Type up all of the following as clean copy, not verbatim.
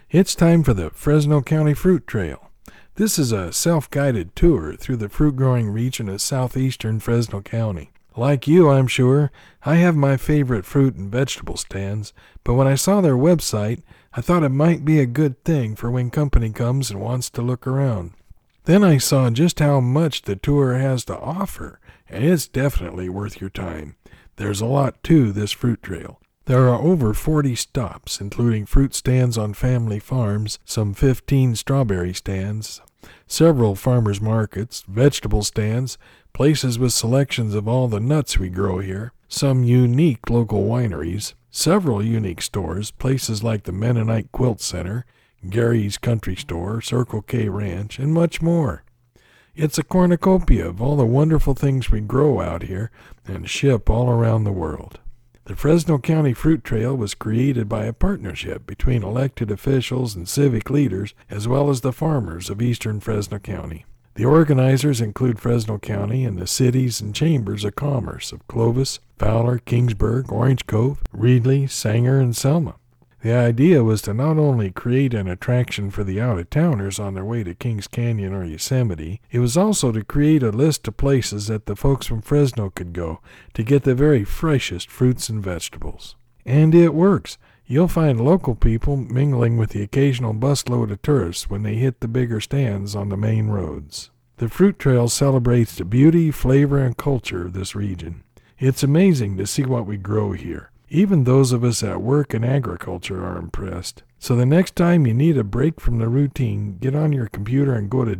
It's time for the Fresno County Fruit Trail. This is a self-guided tour through the fruit-growing region of southeastern Fresno County. Like you, I'm sure, I have my favorite fruit and vegetable stands, but when I saw their website, I thought it might be a good thing for when company comes and wants to look around. Then I saw just how much the tour has to offer, and it's definitely worth your time. There's a lot to this fruit trail. There are over 40 stops, including fruit stands on family farms, some 15 strawberry stands, several farmers markets, vegetable stands, places with selections of all the nuts we grow here, some unique local wineries, several unique stores, places like the Mennonite Quilt Center, Gary's Country Store, Circle K Ranch, and much more. It's a cornucopia of all the wonderful things we grow out here and ship all around the world. The Fresno County Fruit Trail was created by a partnership between elected officials and civic leaders, as well as the farmers of eastern Fresno County. The organizers include Fresno County and the cities and chambers of commerce of Clovis, Fowler, Kingsburg, Orange Cove, Reedley, Sanger, and Selma. The idea was to not only create an attraction for the out-of-towners on their way to Kings Canyon or Yosemite, it was also to create a list of places that the folks from Fresno could go to get the very freshest fruits and vegetables. And it works. You'll find local people mingling with the occasional busload of tourists when they hit the bigger stands on the main roads. The Fruit Trail celebrates the beauty, flavor, and culture of this region. It's amazing to see what we grow here. Even those of us that work in agriculture are impressed. So the next time you need a break from the routine, get on your computer and go to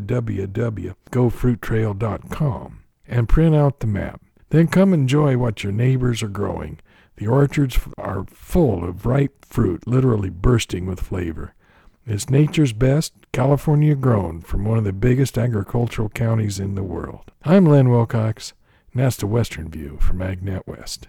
www.gofruittrail.com and print out the map. Then come enjoy what your neighbors are growing. The orchards are full of ripe fruit, literally bursting with flavor. It's nature's best, California grown, from one of the biggest agricultural counties in the world. I'm Len Wilcox, and that's the Western View from AgNet West.